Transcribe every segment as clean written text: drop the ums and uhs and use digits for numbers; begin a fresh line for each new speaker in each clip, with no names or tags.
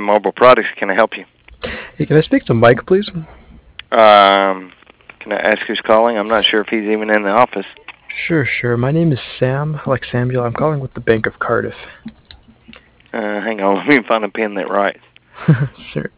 Mobile Products. Can I help you?
Hey, can I speak to Mike, please?
Can I ask who's calling? I'm not sure if he's even in the office.
Sure. My name is Sam, like Samuel. I'm calling with the Bank of Cardiff.
Hang on, let me find a pen that writes.
Sure.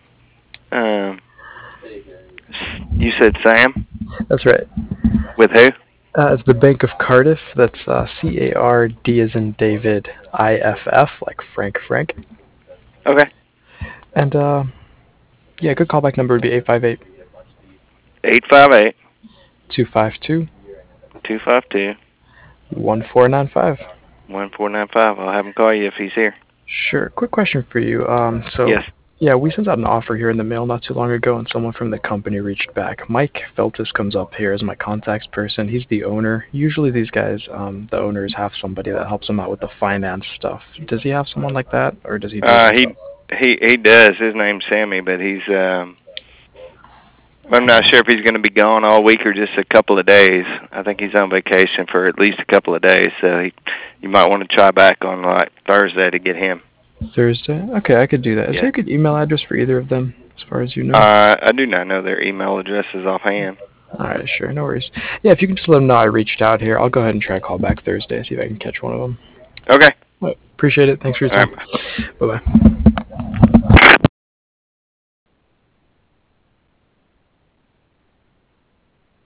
You said Sam?
That's right.
With who?
It's the Bank of Cardiff. That's C-A-R-D as in David, I-F-F, like Frank.
Okay.
And, yeah, good callback number would be 858
858
252
252
1495.
1495. I'll have him call you if he's here.
Sure. Quick question for you.
Yes.
Yeah, we sent out an offer here in the mail not too long ago, and someone from the company reached back. Mike Feltis comes up here as my contact person. He's the owner. Usually these guys, the owners, have somebody that helps them out with the finance stuff. Does he have someone like that, or does he do it himself?
He does. His name's Sammy, but I'm not sure if he's going to be gone all week or just a couple of days. I think he's on vacation for at least a couple of days, so you might want to try back on like Thursday to get him.
Thursday? Okay, I could do that. Is
Yeah.
there a good email address for either of them, as far as you know?
I do not know their email addresses offhand.
Alright, sure, no worries. Yeah, if you can just let them know I reached out here, I'll go ahead and try to call back Thursday, see if I can catch one of them.
Okay.
Right, appreciate it. Thanks for your time.
All right.
Bye-bye.